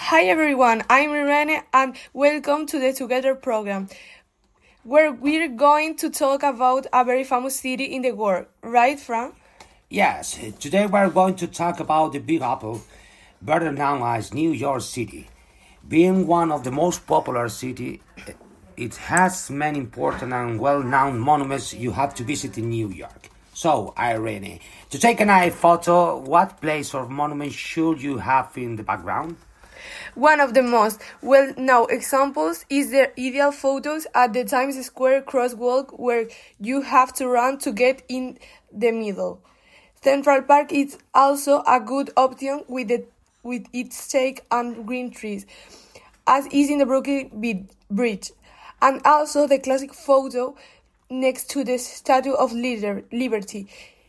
Hi everyone, I'm Irene and welcome to the Together program, where we're going to talk about a very famous city in the world, right, Fran? Yes, today we're going to talk about the Big Apple, better known as New York City. Being one of the most popular cities, it has many important and well-known monuments you have to visit in New York. So, Irene, to take an eye photo, what place or monument should you have in the background? One of the most well-known examples is the ideal photos at the Times Square crosswalk where you have to run to get in the middle. Central Park is also a good option with its shade and green trees, as is in the Brooklyn Bridge, and also the classic photo next to the Statue of Liberty.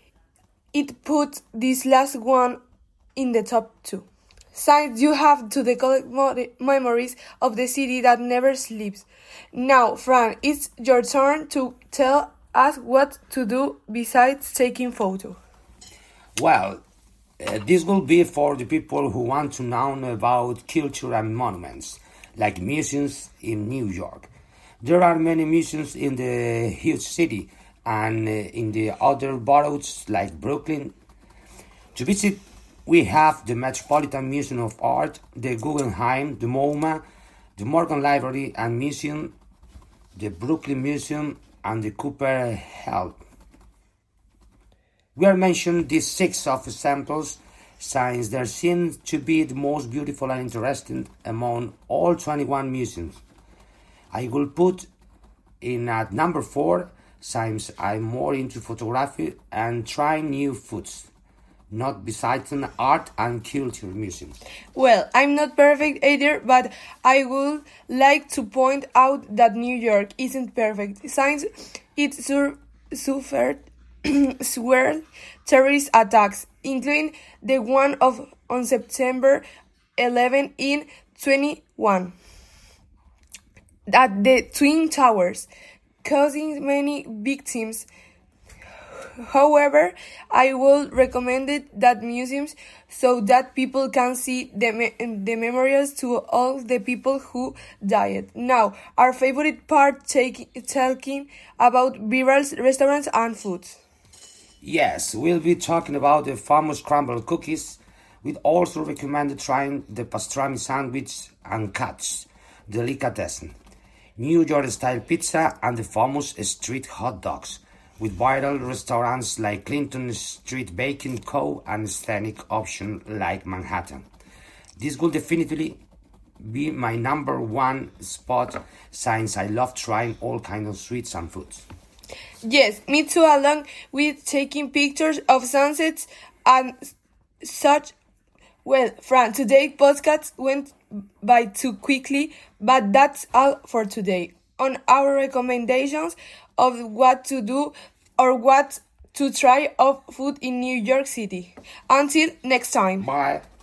It puts this last one in the top two. Since you have to collect memories of the city that never sleeps. Now, Fran, it's your turn to tell us what to do besides taking photos. Well, this will be for the people who want to know about culture and monuments, like museums in New York. There are many museums in the huge city and in the other boroughs like Brooklyn. To visit, we have the Metropolitan Museum of Art, the Guggenheim, the MoMA, the Morgan Library and Museum, the Brooklyn Museum, and the Cooper Hall. We are mentioning these six of examples since they seem to be the most beautiful and interesting among all 21 museums. I will put in at number 4 since I'm more into photography and trying new foods, not besides an art and culture museum. Well, I'm not perfect either, but I would like to point out that New York isn't perfect since it suffered several terrorist attacks, including the one on September 11 in 21 at the Twin Towers, causing many victims. However, I would recommend that museums so that people can see the memorials to all the people who died. Now, our favorite part talking about viral restaurants and food. Yes, we'll be talking about the famous crumble cookies. We'd also recommend trying the pastrami sandwich and Katz delicatessen, New York style pizza, and the famous street hot dogs, with viral restaurants like Clinton Street Baking Co. and scenic options like Manhattan. This will definitely be my number one spot since I love trying all kinds of sweets and foods. Yes, me too, along with taking pictures of sunsets and such. Well, Fran, today's podcast went by too quickly, but that's all for today. On our recommendations of what to do or what to try of food in New York City. Until next time. Bye.